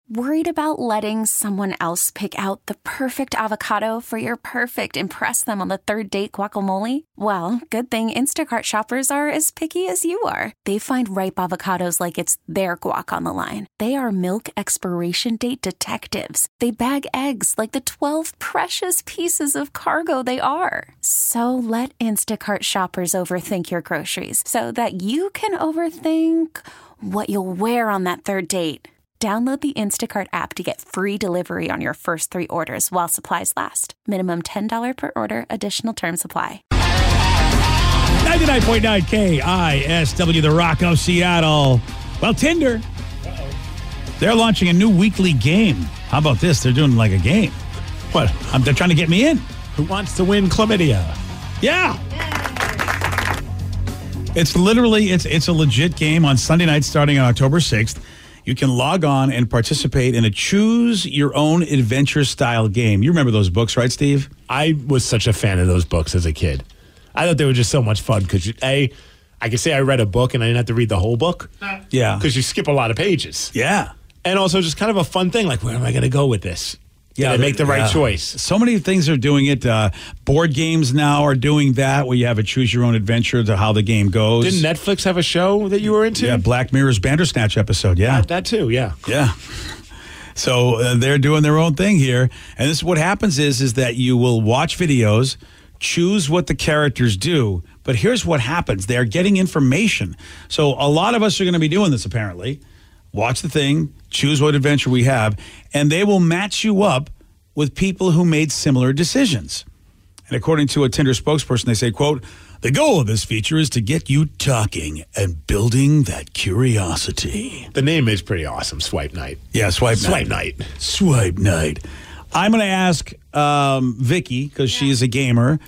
Worried about letting someone else pick out the perfect avocado for your perfect impress them on the third date guacamole? Well, good thing Instacart shoppers are as picky as you are. They find ripe avocados like it's their guac on the line. They are milk expiration date detectives. They bag eggs like the 12 precious pieces of cargo they are. So let Instacart shoppers overthink your groceries so that you can overthink what you'll wear on that third date. Download the Instacart app to get free delivery on your first 3 orders while supplies last. Minimum $10 per order. Additional terms apply. 99.9 KISW, the Rock of Seattle. Well, Tinder, they're launching a new weekly game. How about this? They're doing like a game. What? They're trying to get me in. Who wants to win chlamydia? Yeah. It's literally, it's a legit game on Sunday night starting on October 6th. You can log on and participate in a choose-your-own-adventure style game. You remember those books, right, Steve? I was such a fan of those books as a kid. I thought they were just so much fun because, I could say I read a book and I didn't have to read the whole book. Yeah. Because you skip a lot of pages. Yeah. And also just kind of a fun thing, like, where am I going to go with this? Yeah, make the right choice. So many things are doing it. Board games now are doing that, where you have a choose-your-own-adventure to how the game goes. Didn't Netflix have a show that you were into? Yeah, Black Mirror's Bandersnatch episode, yeah. That too, yeah. Yeah. So they're doing their own thing here. And this is what happens is that you will watch videos, choose what the characters do. But here's what happens. They're getting information. So a lot of us are going to be doing this, apparently. Watch the thing, choose what adventure we have, and they will match you up with people who made similar decisions. And according to a Tinder spokesperson, they say, quote, the goal of this feature is to get you talking and building that curiosity. The name is pretty awesome, Swipe Night. Yeah, Swipe Night. Swipe Night. I'm going to ask Vicky, because she is a gamer,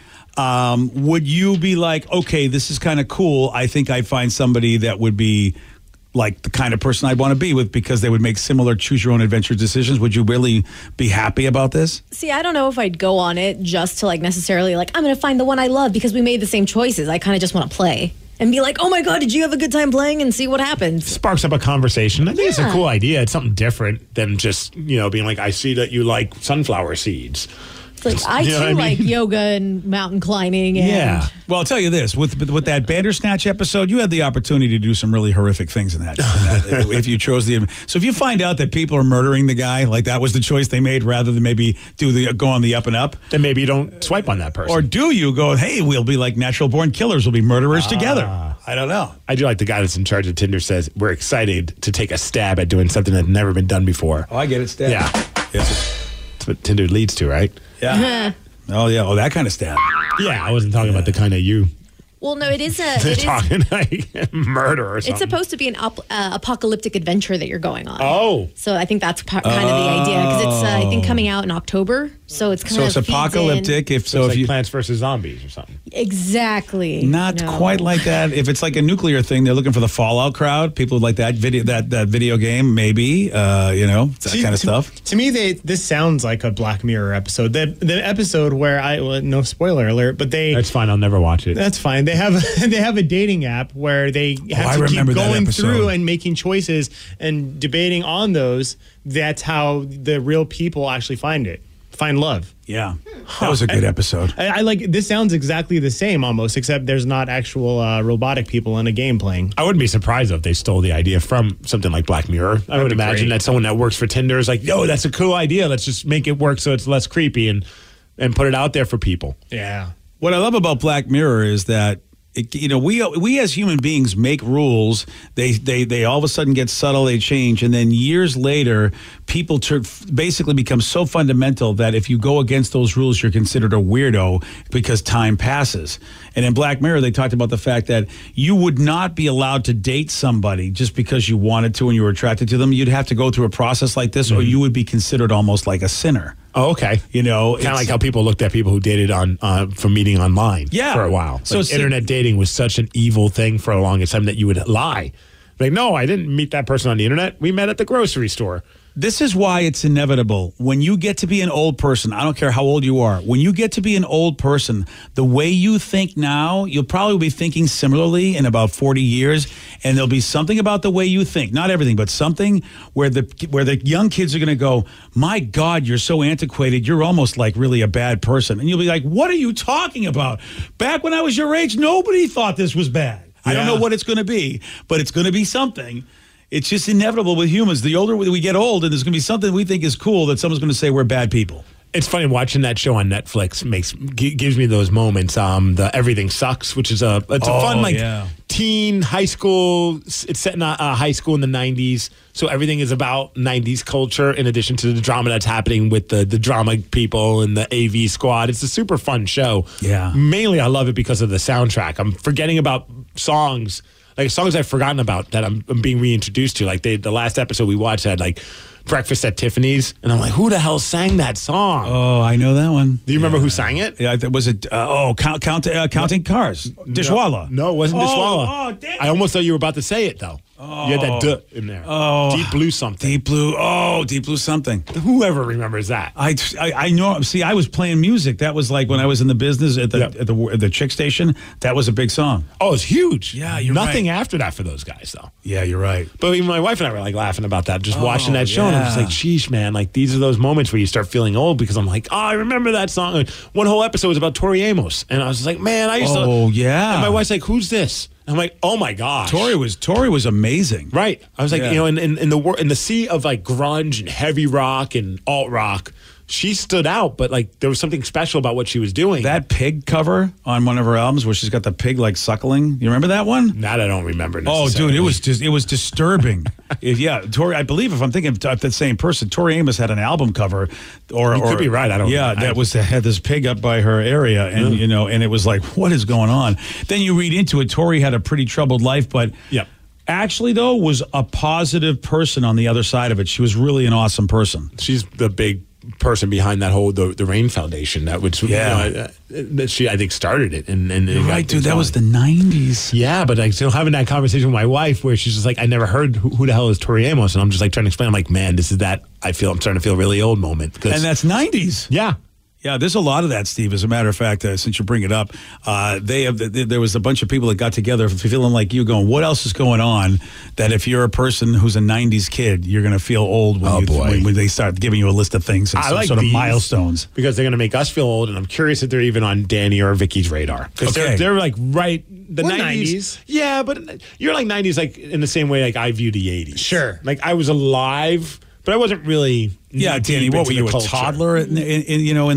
would you be like, okay, this is kind of cool. I think I'd find somebody that would be like the kind of person I'd want to be with because they would make similar choose-your-own-adventure decisions. Would you really be happy about this? See, I don't know if I'd go on it just to necessarily I'm going to find the one I love because we made the same choices. I kind of just want to play and be like, oh my God, did you have a good time playing, and see what happens. Sparks up a conversation. I think it's a cool idea. It's something different than just, being like, I see that you like sunflower seeds. It's I too like yoga and mountain climbing. And Well, I'll tell you this: with that Bandersnatch episode, you had the opportunity to do some really horrific things in that. If you chose so if you find out that people are murdering the guy, like that was the choice they made, rather than maybe go on the up and up, then maybe you don't swipe on that person. Or do you go? Hey, we'll be like natural born killers. We'll be murderers together. I don't know. I do like the guy that's in charge of Tinder says we're excited to take a stab at doing something that's never been done before. Oh, I get it. Stab. Yeah. That's what Tinder leads to, right? Yeah. Oh, yeah. Oh, that kind of stab. Yeah, I wasn't talking about the kind of you. Well, no, it is talking like murder or something. It's supposed to be an apocalyptic adventure that you're going on. Oh. So I think that's kind of the idea, because it's, I think, coming out in October. So it's kind of it's apocalyptic. If like Plants vs. Zombies or something. Exactly. Not quite like that. If it's like a nuclear thing, they're looking for the Fallout crowd. People who like that video game, maybe, that kind of stuff. To me, this sounds like a Black Mirror episode. The episode where no spoiler alert, but that's fine. I'll never watch it. That's fine. They have a dating app where they have to keep going through and making choices and debating on those. That's how the real people actually find love. Yeah, that was a good episode. I like this. Sounds exactly the same almost, except there's not actual robotic people in a game playing. I wouldn't be surprised if they stole the idea from something like Black Mirror. I would imagine that someone that works for Tinder is like, yo, that's a cool idea. Let's just make it work so it's less creepy and put it out there for people. Yeah. What I love about Black Mirror is that we as human beings make rules. They all of a sudden get subtle. They change, and then years later, people basically become so fundamental that if you go against those rules, you're considered a weirdo because time passes. And in Black Mirror, they talked about the fact that you would not be allowed to date somebody just because you wanted to and you were attracted to them. You'd have to go through a process like this, or you would be considered almost like a sinner. Oh, okay. Kind of like how people looked at people who dated from meeting online for a while. So internet dating was such an evil thing for a longest time that you would lie. Like, no, I didn't meet that person on the internet. We met at the grocery store. This is why it's inevitable. When you get to be an old person, I don't care how old you are, when you get to be an old person, the way you think now, you'll probably be thinking similarly in about 40 years, and there'll be something about the way you think, not everything, but something where the young kids are going to go, my God, you're so antiquated, you're almost like really a bad person. And you'll be like, what are you talking about? Back when I was your age, nobody thought this was bad. I don't know what it's going to be, but it's going to be something. It's just inevitable with humans. The older we get old, and there's going to be something we think is cool that someone's going to say we're bad people. It's funny watching that show on Netflix gives me those moments. The Everything Sucks, which is a fun teen high school. It's set in a high school in the 90s, so everything is about 90s culture. In addition to the drama that's happening with the drama people and the AV squad, it's a super fun show. Yeah, mainly I love it because of the soundtrack. I'm forgetting about songs. Like songs I've forgotten about that I'm being reintroduced to. Like the last episode we watched had like Breakfast at Tiffany's, and I'm like, who the hell sang that song? Oh, I know that one. Do you remember who sang it? Yeah, was it? Counting Cars, Dishwalla. No, it wasn't Dishwalla. Oh, damn. I almost thought you were about to say it though. You had that duh in there. Oh, Deep Blue something. Deep Blue something. Whoever remembers that. I know. See, I was playing music. That was like when I was in the business at the Chick Station. That was a big song. Oh, it's huge. Yeah, you're Nothing right. after that for those guys though. Yeah, you're right. But even my wife and I were like laughing about that, just watching that show, and I'm just like, sheesh, man. Like these are those moments where you start feeling old because I'm like, oh, I remember that song. And one whole episode was about Tori Amos, and I was just like, man, I used to. Oh yeah. And my wife's like, who's this? I'm like, oh my gosh. Tori was amazing. Right. I was like, you know, in the sea of like grunge and heavy rock and alt rock, she stood out, but like there was something special about what she was doing. That pig cover on one of her albums where she's got the pig like suckling. You remember that one? That I don't remember Oh, dude, it was disturbing. Tori, I believe if I'm thinking of the same person, Tori Amos had an album cover, or could be right. I don't. Yeah, that had this pig up by her area, and and it was like, what is going on? Then you read into it. Tori had a pretty troubled life, but actually though was a positive person on the other side of it. She was really an awesome person. She's the big person behind that whole the Rain Foundation she I think started it and you're right, dude, that was the 90s. Yeah, but like still having that conversation with my wife where she's just like, I never heard who the hell is Tori Amos, and I'm just like trying to explain. I'm like, man, this is that I'm starting to feel really old moment, and that's 90s. Yeah, there's a lot of that, Steve. As a matter of fact, since you bring it up, there was a bunch of people that got together feeling like you, going, what else is going on that if you're a person who's a 90s kid, you're going to feel old when they start giving you a list of things and some sort of milestones. Because they're going to make us feel old, and I'm curious if they're even on Danny or Vicky's radar. Because they're like right... The 90s. Yeah, but you're like 90s like in the same way like I view the 80s. Sure. Like I was alive... But I wasn't really. Yeah, Danny, what were you, a toddler until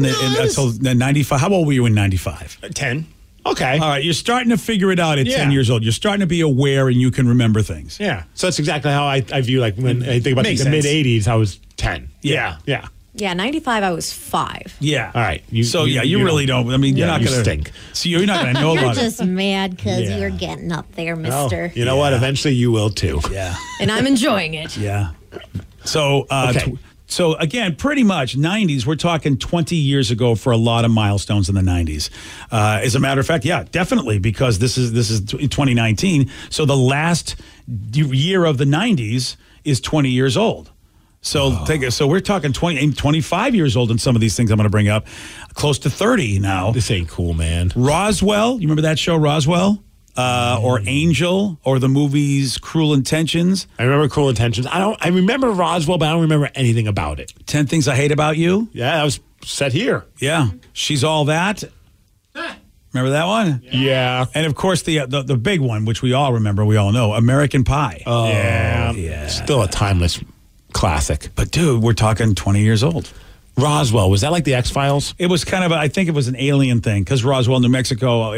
95? How old were you in 95? 10. Okay. All right, you're starting to figure it out at 10 years old. You're starting to be aware and you can remember things. Yeah. So that's exactly how I view, like, when I think about the mid-'80s, I was 10. Yeah. Yeah. Yeah, 95, I was 5. Yeah. All right. You really don't. I mean, you're not going to stink. So you're not going to know about it. You're just mad because you're getting up there, mister. You know what? Eventually you will too. Yeah. And I'm enjoying it. Yeah. So, so again, pretty much 90s, we're talking 20 years ago for a lot of milestones in the 90s. As a matter of fact, yeah, definitely, because this is 2019. So the last year of the 90s is 20 years old. So so we're talking 25 years old in some of these things I'm going to bring up. Close to 30 now. This ain't cool, man. Roswell, you remember that show, Roswell? Or Angel, or the movies Cruel Intentions. I remember Cruel Intentions. I remember Roswell, but I don't remember anything about it. 10 Things I Hate About You. Yeah, that was set here. Yeah, She's All That. Remember that one? Yeah. And of course the big one, which we all remember, we all know, American Pie. Oh, yeah. Still a timeless classic. But dude, we're talking 20 years old. Roswell, was that like the X-Files? It was kind of, I think it was an alien thing, because Roswell, New Mexico,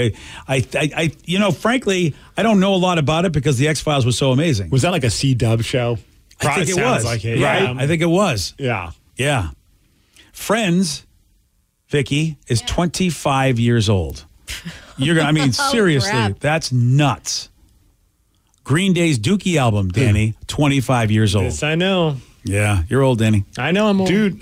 frankly, I don't know a lot about it because the X-Files was so amazing. Was that like a C-Dub show? I think it was. Like it, right? yeah. I think it was. Yeah. Yeah. Friends, Vicky, is 25 years old. You're gonna, I mean, seriously, crap. That's nuts. Green Day's Dookie album, Danny, 25 years old. Yes, I know. Yeah, you're old, Danny. I know I'm old. Dude,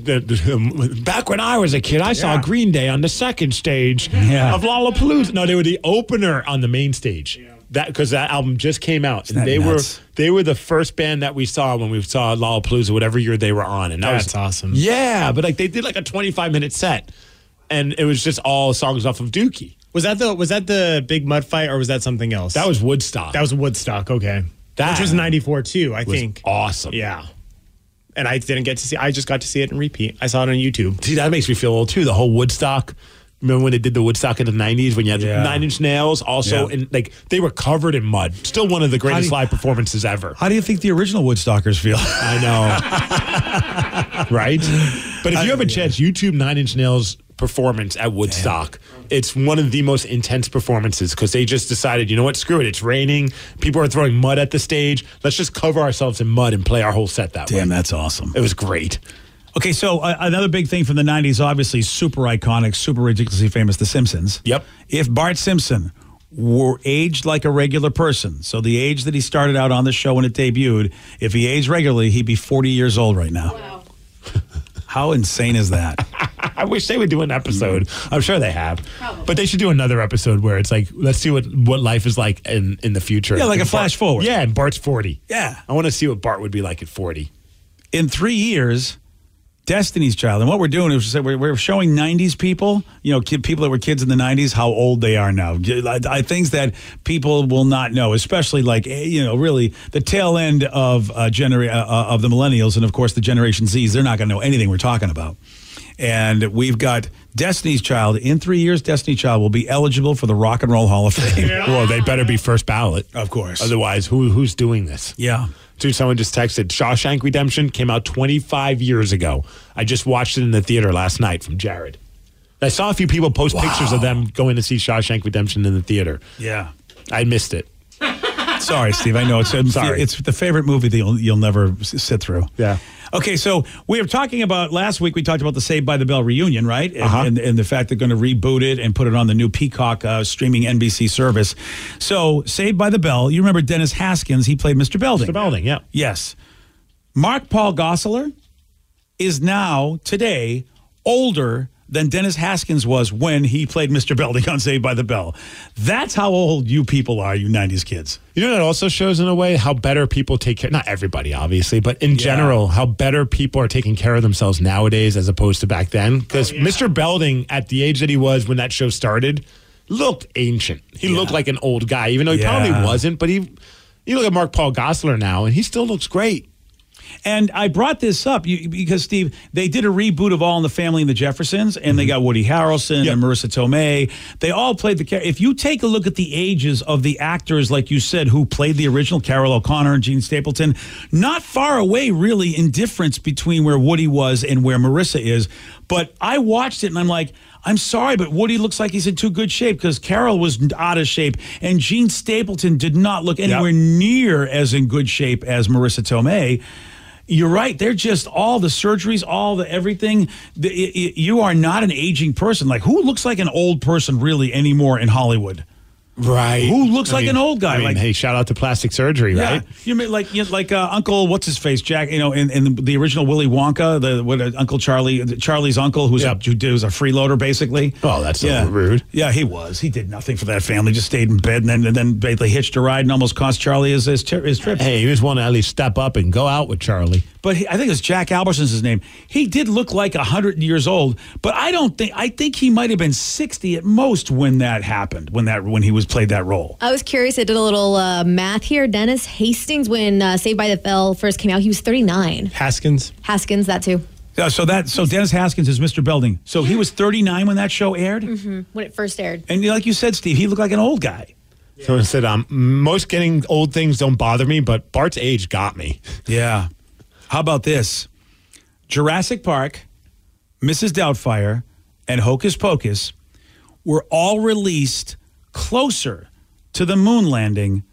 back when I was a kid, I saw Green Day on the second stage of Lollapalooza. No, they were the opener on the main stage. because that album just came out, and they nuts? were the first band that we saw when we saw Lollapalooza, whatever year they were on, and that's awesome. Yeah, but like they did like a 25-minute set, and it was just all songs off of Dookie. Was that the Big Mud Fight, or was that something else? That was Woodstock. That was Woodstock. Okay, which was 94 too. I think awesome. Yeah. And I didn't get to see. I just got to see it in repeat. I saw it on YouTube. See, that makes me feel old too. The whole Woodstock. Remember when they did the Woodstock in the 90s when you had 9 Inch Nails? Also, and like they were covered in mud. Still one of the greatest live performances ever. How do you think the original Woodstockers feel? I know, right? But if you have a chance, YouTube 9 Inch Nails performance at Woodstock. It's one of the most intense performances because they just decided, you know what, screw it. It's raining. People are throwing mud at the stage. Let's just cover ourselves in mud and play our whole set that way. Damn, that's awesome. It was great. Okay, so another big thing from the 90s, obviously super iconic, super ridiculously famous, The Simpsons. Yep. If Bart Simpson were aged like a regular person, so the age that he started out on the show when it debuted, if he aged regularly, he'd be 40 years old right now. Wow. How insane is that? I wish they would do an episode. I'm sure they have. Probably. But they should do another episode where it's like, let's see what life is like in the future. Yeah, like a flash forward. Yeah, and Bart's 40. Yeah. I want to see what Bart would be like at 40. In 3 years, Destiny's Child. And what we're doing is we're showing 90s people, people that were kids in the 90s, how old they are now. Things that people will not know, especially like, really the tail end of the millennials and, of course, the Generation Zs. They're not going to know anything we're talking about. And we've got Destiny's Child. In 3 years, Destiny's Child will be eligible for the Rock and Roll Hall of Fame. Well, they better be first ballot. Of course. Otherwise, who's doing this? Yeah. Dude, someone just texted, Shawshank Redemption came out 25 years ago. I just watched it in the theater last night from Jared. I saw a few people post pictures of them going to see Shawshank Redemption in the theater. Yeah. I missed it. Sorry, Steve. I know it's the favorite movie that you'll never sit through. Yeah. Okay, so we were talking about last week. We talked about the Saved by the Bell reunion, right? And the fact they're going to reboot it and put it on the new Peacock streaming NBC service. So Saved by the Bell. You remember Dennis Haskins? He played Mr. Belding. Mr. Belding, yeah. Yes. Mark Paul Gosselaar is now today older than Dennis Haskins was when he played Mr. Belding on Saved by the Bell. That's how old you people are, you 90s kids. You know, that also shows in a way how better people take care, not everybody, obviously, but in general, how better people are taking care of themselves nowadays as opposed to back then. Because Mr. Belding, at the age that he was when that show started, looked ancient. He looked like an old guy, even though he probably wasn't. But you look at Mark Paul Gosselaar now, and he still looks great. And I brought this up because, Steve, they did a reboot of All in the Family and the Jeffersons, and they got Woody Harrelson and Marissa Tomei. They all played the character. If you take a look at the ages of the actors, like you said, who played the original, Carol O'Connor and Gene Stapleton, not far away, really, in difference between where Woody was and where Marissa is. But I watched it, and I'm like, I'm sorry, but Woody looks like he's in too good shape because Carol was out of shape, and Gene Stapleton did not look anywhere near as in good shape as Marissa Tomei. You're right. They're just all the surgeries, all the everything. You are not an aging person. Like, who looks like an old person really anymore in Hollywood? Right. Who looks like an old guy? Hey, shout out to plastic surgery, right? You mean like Uncle, what's his face, Jack? In the original Willy Wonka, Uncle Charlie's uncle, who was a freeloader, basically. Oh, that's so rude. Yeah, he was. He did nothing for that family. Just stayed in bed, and then they hitched a ride and almost cost Charlie his trip. Hey, he just wanted to at least step up and go out with Charlie. But I think it's Jack Alberson's his name. He did look like 100 years old, but I think he might have been 60 at most when that happened, when he played that role. I was curious. I did a little math here. Dennis Hastings, when Saved by the Bell first came out, he was 39. Haskins, that too. So Dennis Haskins is Mr. Belding. So he was 39 when that show aired? Mm-hmm. When it first aired. And like you said, Steve, he looked like an old guy. So I said, most getting old things don't bother me, but Bart's age got me. Yeah. How about this? Jurassic Park, Mrs. Doubtfire, and Hocus Pocus were all released closer to the moon landing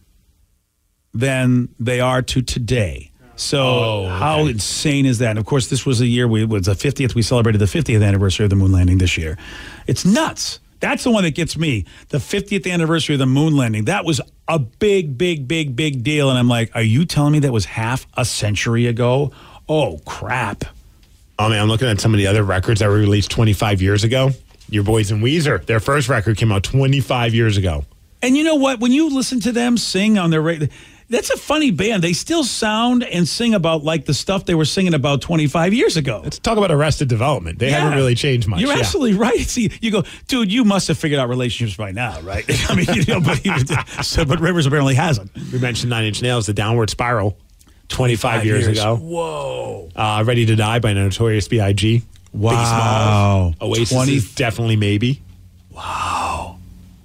than they are to today. So how insane is that? And of course, this was a year, it was the 50th. We celebrated the 50th anniversary of the moon landing this year. It's nuts. That's the one that gets me. The 50th anniversary of the moon landing. That was a big, big, big, big deal. And I'm like, are you telling me that was half a century ago? Oh, crap. Oh, man, I'm looking at some of the other records that were released 25 years ago. Your boys in Weezer, their first record came out 25 years ago. And you know what? When you listen to them sing on their radio, that's a funny band. They still sound and sing about like the stuff they were singing about 25 years ago. Let's talk about Arrested Development. They haven't really changed much. You're absolutely right. See, you go, dude, you must have figured out relationships by now, right? I mean, but Rivers apparently hasn't. We mentioned 9 Inch Nails, The Downward Spiral, 25 years ago. Whoa. Ready to Die by Notorious B.I.G. Wow. Oasis is definitely maybe. Wow.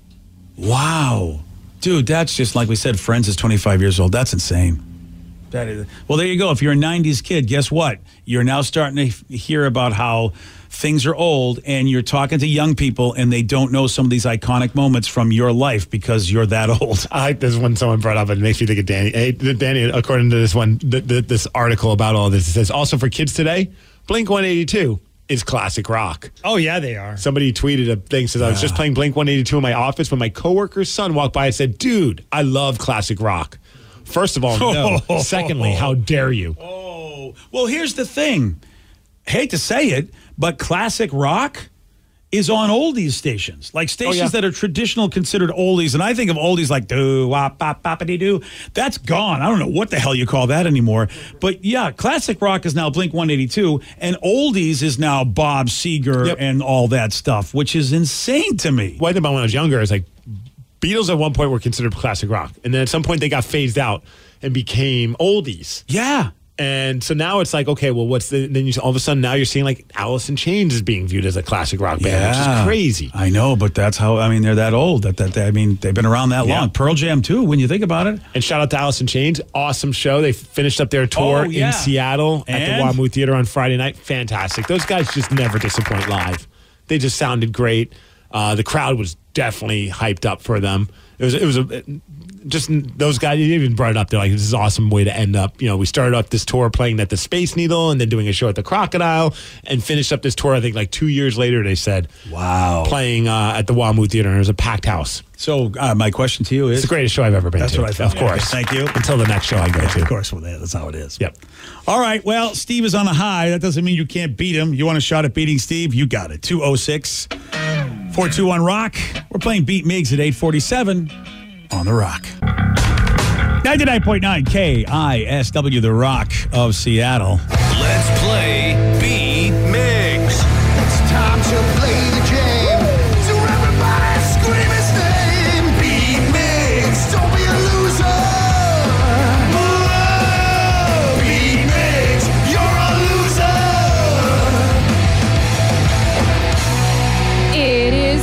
Dude, that's just like we said, Friends is 25 years old. That's insane. That is. Well, there you go. If you're a 90s kid, guess what? You're now starting to hear about how things are old, and you're talking to young people, and they don't know some of these iconic moments from your life because you're that old. I like this one someone brought up. It makes me think of Danny. Hey, Danny, according to this one, this article about all this, it says, also for kids today, Blink-182 is classic rock. Oh, yeah, they are. Somebody tweeted a thing, says, I was just playing Blink-182 in my office when my coworker's son walked by and said, dude, I love classic rock. First of all, no. Secondly, how dare you? Oh, well, here's the thing. Hate to say it, but classic rock is on oldies stations, like stations that are traditional considered oldies. And I think of oldies like doo-wop-bop-boppity-doo. That's gone. I don't know what the hell you call that anymore. But yeah, classic rock is now Blink-182, and oldies is now Bob Seger and all that stuff, which is insane to me. What I think about when I was younger is like Beatles at one point were considered classic rock, and then at some point they got phased out and became oldies. Yeah. And so now it's like, okay, well, then all of a sudden now you're seeing like Alice in Chains is being viewed as a classic rock band, which is crazy. I know, but that's how, I mean, they're that old. I mean, they've been around that long. Pearl Jam, too, when you think about it. And shout out to Alice in Chains. Awesome show. They finished up their tour in Seattle at the WAMU Theater on Friday night. Fantastic. Those guys just never disappoint live. They just sounded great. The crowd was definitely hyped up for them. It was just those guys, you even brought it up. They're like, this is an awesome way to end up. You know, we started up this tour playing at the Space Needle and then doing a show at the Crocodile and finished up this tour, I think, like 2 years later, they said. Wow. Playing at the WAMU Theater, and it was a packed house. So my question to you is? It's the greatest show I've ever been to. That's what I thought. Of course. Thank you. Until the next show I go to. Of course, well, that's how it is. Yep. All right, well, Steve is on a high. That doesn't mean you can't beat him. You want a shot at beating Steve? You got it. 206-421-ROCK. We're playing Beat Migs at 847 on The Rock. 99.9 KISW, The Rock of Seattle. Let's play Beat Migs. It's time to play the game. So everybody scream his name. Beat Migs. Don't be a loser. Whoa. Beat Migs. You're a loser. It is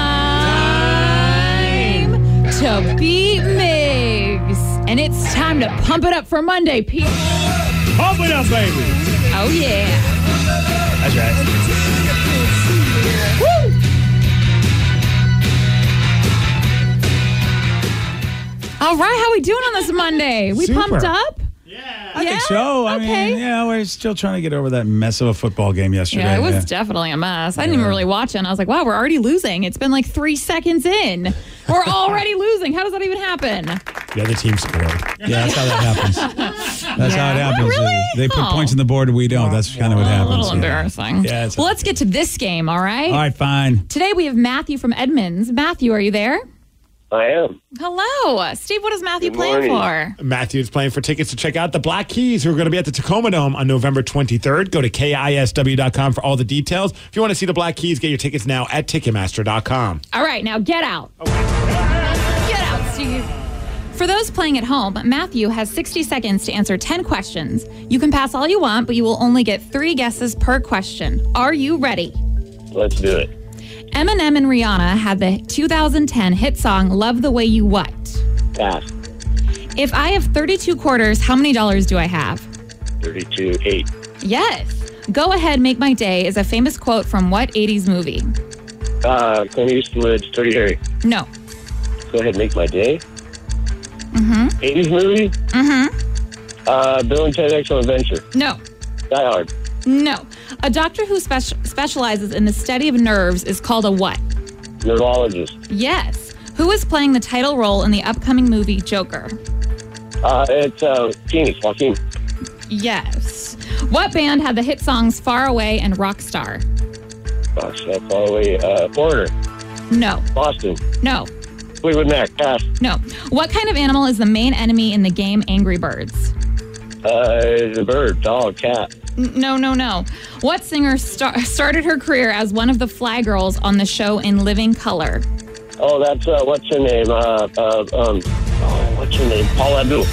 time to beat Migs. And it's time to pump it up for Monday, Pete. Pump it up, baby. Oh, yeah. That's right. Woo! All right, how we doing on this Monday? We Super. pumped up? I think so. I mean, we're still trying to get over that mess of a football game yesterday. Yeah, it was definitely a mess. I didn't even really watch it. And I was like, wow, we're already losing. It's been like 3 seconds in. We're already losing. How does that even happen? The other team scored. Yeah, that's how that happens. That's how it happens. Really? They put points on the board and we don't. That's kind of what happens. A little embarrassing. Yeah, well, let's get to this game, all right? All right, fine. Today we have Matthew from Edmonds. Matthew, are you there? I am. Hello. Steve, what is Matthew playing for? Matthew's playing for tickets to check out the Black Keys, who are going to be at the Tacoma Dome on November 23rd. Go to KISW.com for all the details. If you want to see the Black Keys, get your tickets now at Ticketmaster.com. All right, now get out. Get out, Steve. For those playing at home, Matthew has 60 seconds to answer 10 questions. You can pass all you want, but you will only get 3 guesses per question. Are you ready? Let's do it. Eminem and Rihanna had the 2010 hit song Love the Way You What? Pass. If I have 32 quarters, how many dollars do I have? 32, 8. Yes. Go ahead, make my day is a famous quote from what 80s movie? Clint Eastwood's Dirty Harry. No. Go ahead, make my day. Mm-hmm. 80s movie? Mm-hmm. Bill and Ted Excellent Adventure. No. Die Hard. No. A doctor who specializes in the study of nerves is called a what? Neurologist. Yes. Who is playing the title role in the upcoming movie Joker? It's Phoenix, Joaquin. Yes. What band had the hit songs Far Away and Rockstar? Gosh, that's all the way. Foreigner. No. Boston. No. Fleetwood Mac. Pass. No. What kind of animal is the main enemy in the game Angry Birds? The bird, dog, cat. No. What singer started her career as one of the Fly Girls on the show In Living Color? Oh, that's, what's her name? What's her name? Paula Abdul.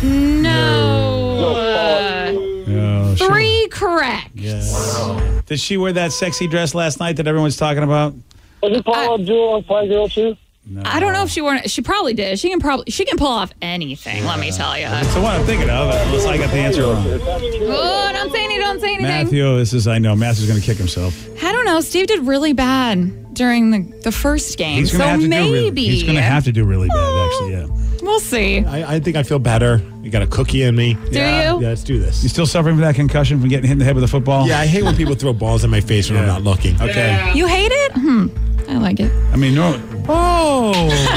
No. 3 correct. Yes. Wow. Did she wear that sexy dress last night that everyone's talking about? Was it Paula Abdul on Fly Girl too? No. I don't know if she wore it. She probably did. She can pull off anything, let me tell you. That's the one I'm thinking of, unless I got the answer wrong. Oh, don't say anything. Matthew, I know. Matthew's going to kick himself. I don't know. Steve did really bad during the first game. He's going to have to do really bad, actually, yeah. We'll see. I think I feel better. You got a cookie in me. Do you? Yeah, let's do this. You still suffering from that concussion from getting hit in the head with a football? Yeah, I hate when people throw balls in my face when I'm not looking. Okay. You hate it? I like it. I mean, no. Oh.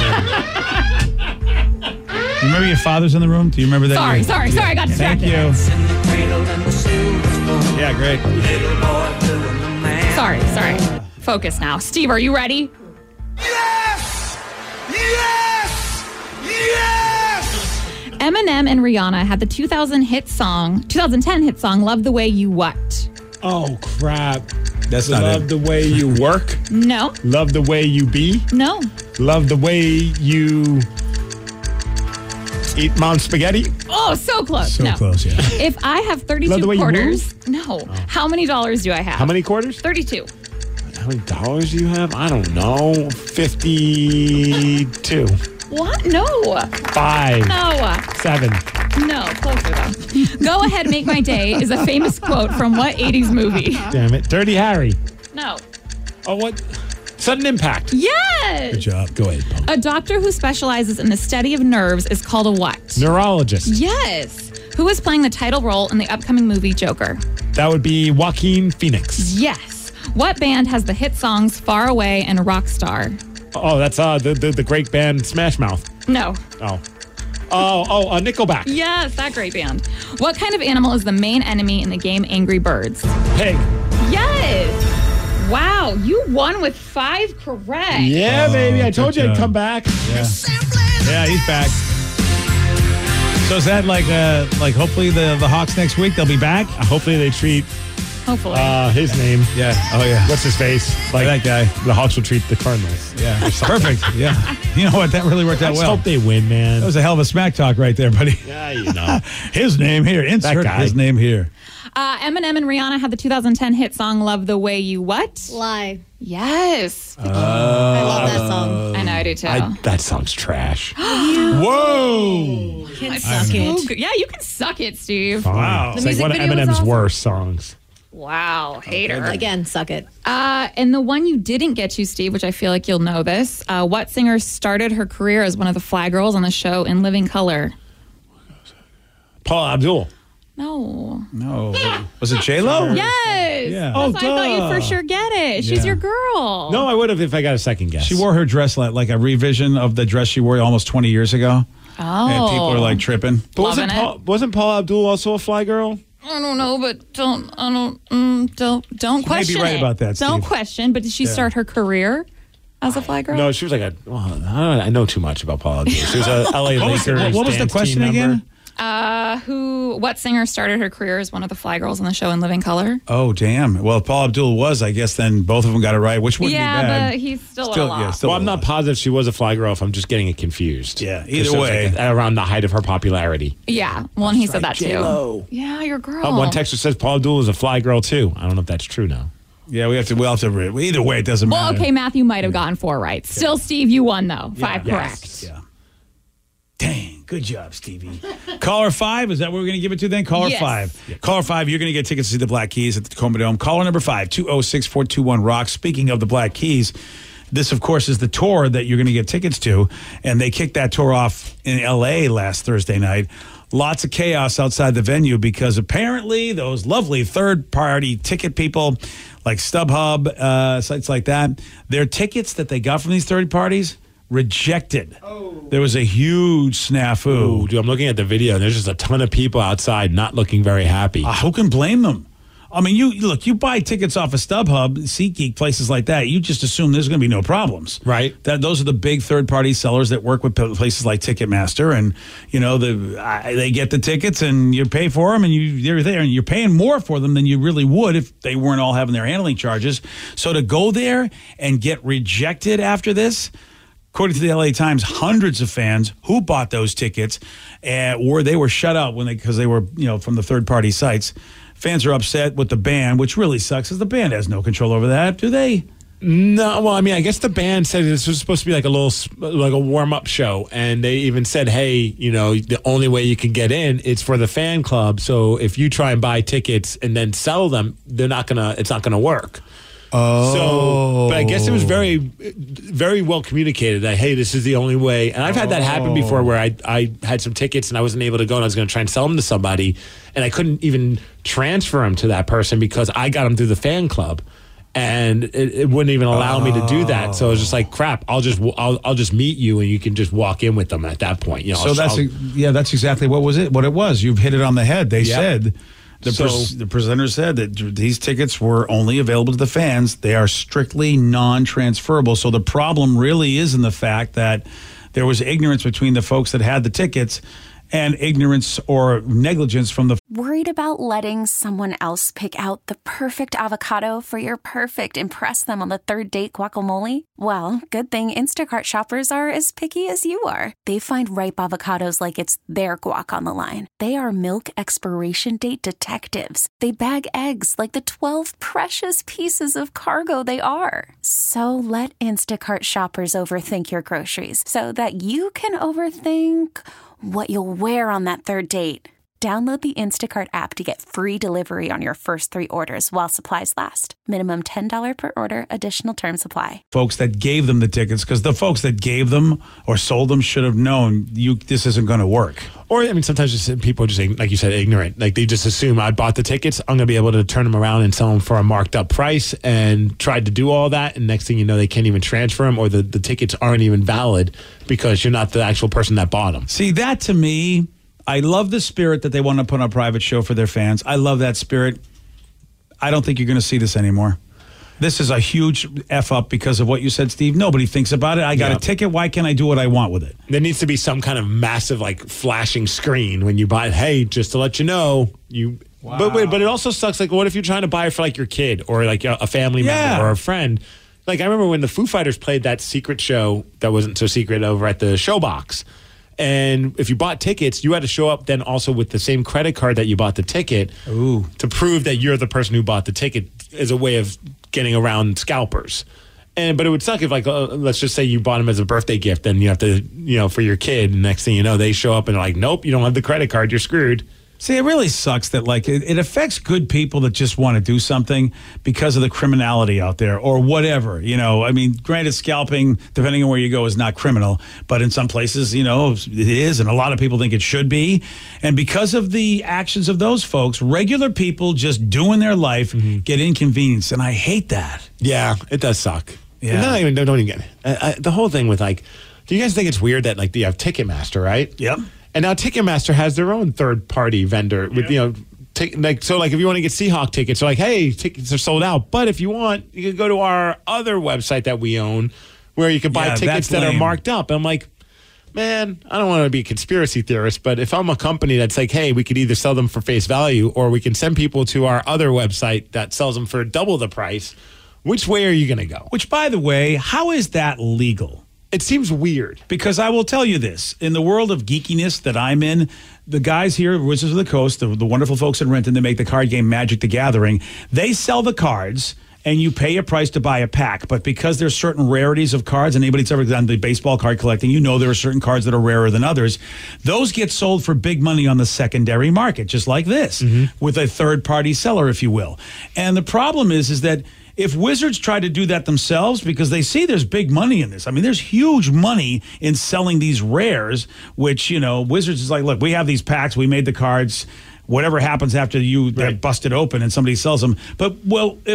You remember your father's in the room? Do you remember that? Sorry. I got distracted. Thank you. Yeah, great. Sorry. Focus now. Steve, are you ready? Yes! Eminem and Rihanna had the 2010 hit song Love the Way You What? Oh, crap. That's not Love it. the way you work. No. Love the way you be. No. Love the way you eat Mount Spaghetti. Oh, so close. So close, yeah. If I have 32 Love the way you quarters. No. How many dollars do I have? How many quarters? 32. How many dollars do you have? I don't know. 52. What? No. 5. No. 7. No. Closer though. Go ahead, make my day is a famous quote from what 80s movie? Damn it. Dirty Harry. No. Oh, what? Sudden Impact. Yes. Good job. Go ahead, Paul. A doctor who specializes in the study of nerves is called a what? Neurologist. Yes. Who is playing the title role in the upcoming movie Joker? That would be Joaquin Phoenix. Yes. What band has the hit songs Far Away and Rockstar? Oh, that's the great band Smash Mouth. No. Nickelback. Yes, that great band. What kind of animal is the main enemy in the game Angry Birds? Pig. Yes. Wow, you won with 5 correct. Yeah, baby. I told you I'd come back. Yeah, he's back. So is that like hopefully the Hawks next week, they'll be back? Hopefully they treat Hopefully. his name. Yeah. Oh, yeah. What's his face? Like that guy. The Hawks will treat the Cardinals. Yeah. Perfect. Yeah. You know what? That really worked out I just well. hope they win, man. That was a hell of a smack talk right there, buddy. Yeah, you know. His name here. Insert his name here. Eminem and Rihanna had the 2010 hit song Love the Way You What? Lie. Yes. I love that song. I know, I do too. That song's trash. Whoa. Can suck it. Yeah, you can suck it, Steve. Wow. It's like one of music video was Eminem's awesome. worst songs. Wow, hater. Again, suck it. And the one you didn't get to, Steve, which I feel like you'll know this. What singer started her career as one of the Fly Girls on the show In Living Color? Paula Abdul. No. Was it J-Lo? Yes. Yeah. I thought duh. you'd for sure get it. She's your girl. No, I would have if I got a second guess. She wore her dress like a revision of the dress she wore almost 20 years ago. Oh. And people are like tripping. But Loving wasn't Paula Abdul also a fly girl? I don't know, but don't question be right it. about that, Don't Steve. question, but did she start her career as a Fly Girl? No, she was like I know too much about Paula Abdul. She was a LA Lakers. What was the dance question team again? member. What singer started her career as one of the Fly Girls on the show In Living Color? Oh, damn. Well, Paul Abdul was, I guess, then both of them got it right, which wouldn't be bad. but he's still a lot. Still Well, I'm a not lot. positive she was a fly girl if I'm just getting it confused. Yeah, Because either she was, way. like, around the height of her popularity. Yeah, well, and he said that J-Lo. too. Yeah, your girl. One texter says Paula Abdul is a fly girl too. I don't know if that's true now. Yeah, we'll have to either way, it doesn't Well, matter. okay, Matthew might have gotten 4 right. Still, Steve, you won though. 5 correct. Yeah. Dang, good job, Stevie. Caller 5, is that what we're going to give it to then? Caller Yes. 5. Yeah. Caller 5, you're going to get tickets to see the Black Keys at the Tacoma Dome. Caller number 5, 206-421-ROCK. Speaking of the Black Keys, this, of course, is the tour that you're going to get tickets to, and they kicked that tour off in L.A. last Thursday night. Lots of chaos outside the venue because apparently those lovely third-party ticket people like StubHub, sites like that, their tickets that they got from these third parties rejected. There was a huge snafu. Ooh, dude, I'm looking at the video and there's just a ton of people outside not looking very happy. Who can blame them? I mean, you buy tickets off of StubHub, SeatGeek, places like that. You just assume there's going to be no problems, right? Those are the big third-party sellers that work with places like Ticketmaster, and they get the tickets, and you pay for them, and they're there, and you're paying more for them than you really would if they weren't all having their handling charges. So to go there and get rejected after this. According to the LA Times, hundreds of fans who bought those tickets they were shut out because they were from the third-party sites. Fans are upset with the band, which really sucks because the band has no control over that, do they? No, well, I mean, I guess the band said this was supposed to be like a warm-up show, and they even said, hey, the only way you can get in is for the fan club. So if you try and buy tickets and then sell them, it's not gonna work. Oh. So, but I guess it was very, very well communicated that, hey, this is the only way. And I've had that happen before where I had some tickets and I wasn't able to go and I was going to try and sell them to somebody and I couldn't even transfer them to that person because I got them through the fan club and it wouldn't even allow me to do that. So I was just like, crap, I'll just meet you and you can just walk in with them at that point. So that's exactly what it was. You've hit it on the head. They said... The presenter said that these tickets were only available to the fans. They are strictly non-transferable. So the problem really is in the fact that there was ignorance between the folks that had the tickets and ignorance or negligence from the... Worried about letting someone else pick out the perfect avocado for your perfect impress them on the third date guacamole? Well, good thing Instacart shoppers are as picky as you are. They find ripe avocados like it's their guac on the line. They are milk expiration date detectives. They bag eggs like the 12 precious pieces of cargo they are. So let Instacart shoppers overthink your groceries so that you can overthink what you'll wear on that third date. Download the Instacart app to get free delivery on your first 3 orders while supplies last. Minimum $10 per order. Additional terms apply. Folks that gave them the tickets, because the folks that gave them or sold them should have known this isn't going to work. Or, I mean, sometimes just people are just, like you said, ignorant. Like, they just assume I bought the tickets, I'm going to be able to turn them around and sell them for a marked up price, and tried to do all that, and next thing you know, they can't even transfer them, or the tickets aren't even valid because you're not the actual person that bought them. See, that to me... I love the spirit that they want to put on a private show for their fans. I love that spirit. I don't think you're going to see this anymore. This is a huge F up because of what you said, Steve. Nobody thinks about it. I got a ticket. Why can't I do what I want with it? There needs to be some kind of massive, flashing screen when you buy it. Hey, just to let you know, you... Wow. But it also sucks. What if you're trying to buy it for, your kid or, a family member or a friend? I remember when the Foo Fighters played that secret show that wasn't so secret over at the Showbox. And if you bought tickets, you had to show up then also with the same credit card that you bought the ticket to prove that you're the person who bought the ticket as a way of getting around scalpers. But it would suck if, let's just say you bought them as a birthday gift and you have to, for your kid. And next thing you know, they show up and they're like, nope, you don't have the credit card. You're screwed. See, it really sucks that it affects good people that just want to do something because of the criminality out there or whatever. I mean, granted, scalping, depending on where you go, is not criminal, but in some places, it is, and a lot of people think it should be. And because of the actions of those folks, regular people just doing their life get inconvenienced, and I hate that. Yeah, it does suck. Yeah, don't even get it. The whole thing with do you guys think it's weird that you have Ticketmaster, right? Yep. And now Ticketmaster has their own third-party vendor with, if you want to get Seahawk tickets, they're like, hey, tickets are sold out. But if you want, you can go to our other website that we own where you can buy tickets that are marked up. And I'm like, man, I don't want to be a conspiracy theorist, but if I'm a company that's like, hey, we could either sell them for face value or we can send people to our other website that sells them for double the price, which way are you going to go? Which, by the way, how is that legal? It seems weird. Because I will tell you this. In the world of geekiness that I'm in, the guys here at Wizards of the Coast, the wonderful folks in Renton that make the card game Magic the Gathering, they sell the cards and you pay a price to buy a pack. But because there's certain rarities of cards, and anybody that's ever done the baseball card collecting, there are certain cards that are rarer than others. Those get sold for big money on the secondary market, just like this, with a third-party seller, if you will. And the problem is that if Wizards try to do that themselves, because they see there's big money in this. I mean, there's huge money in selling these rares, which, Wizards is like, look, we have these packs, we made the cards, whatever happens after they're busted open and somebody sells them. But, if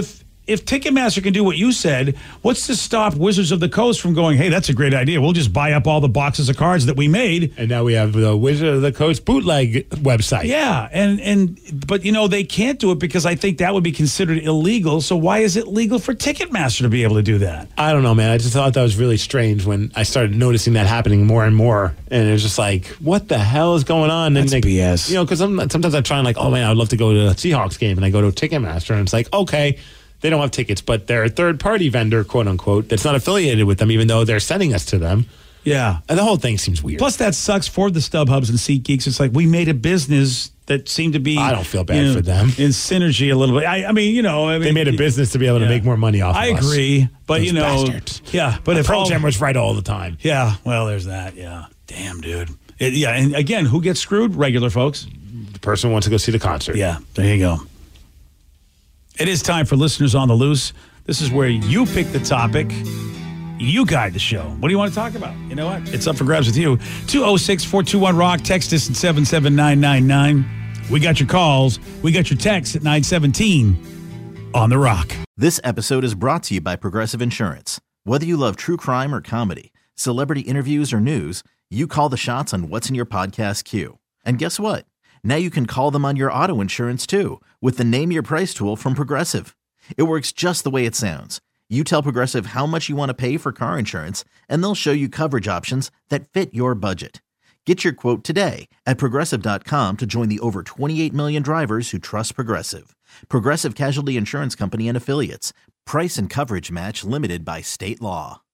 if Ticketmaster can do what you said, what's to stop Wizards of the Coast from going, hey, that's a great idea. We'll just buy up all the boxes of cards that we made. And now we have the Wizard of the Coast bootleg website. Yeah, but they can't do it because I think that would be considered illegal. So why is it legal for Ticketmaster to be able to do that? I don't know, man. I just thought that was really strange when I started noticing that happening more and more. And it was just like, what the hell is going on? That's BS. Because sometimes I try and oh man, I'd love to go to a Seahawks game, and I go to Ticketmaster, and it's like, okay, they don't have tickets, but they're a third-party vendor, quote unquote, that's not affiliated with them, even though they're sending us to them. Yeah, and the whole thing seems weird. Plus, that sucks for the StubHubs and SeatGeeks. It's like we made a business that seemed to be. I don't feel bad for them. In synergy a little bit. I mean, they made a business to be able to make more money off. I of us. agree, but Those bastards. Yeah, but if Pearl Jam was right all the time. Yeah, well, there's that. Yeah, damn, dude. And again, who gets screwed? Regular folks. The person who wants to go see the concert. Yeah, there you go. It is time for Listeners on the Loose. This is where you pick the topic. You guide the show. What do you want to talk about? You know what? It's up for grabs with you. 206-421-ROCK. Text us at 77999. We got your calls. We got your texts at 917 on the Rock. This episode is brought to you by Progressive Insurance. Whether you love true crime or comedy, celebrity interviews or news, you call the shots on what's in your podcast queue. And guess what? Now you can call them on your auto insurance too with the Name Your Price tool from Progressive. It works just the way it sounds. You tell Progressive how much you want to pay for car insurance, and they'll show you coverage options that fit your budget. Get your quote today at Progressive.com to join the over 28 million drivers who trust Progressive. Progressive Casualty Insurance Company and Affiliates. Price and coverage match limited by state law.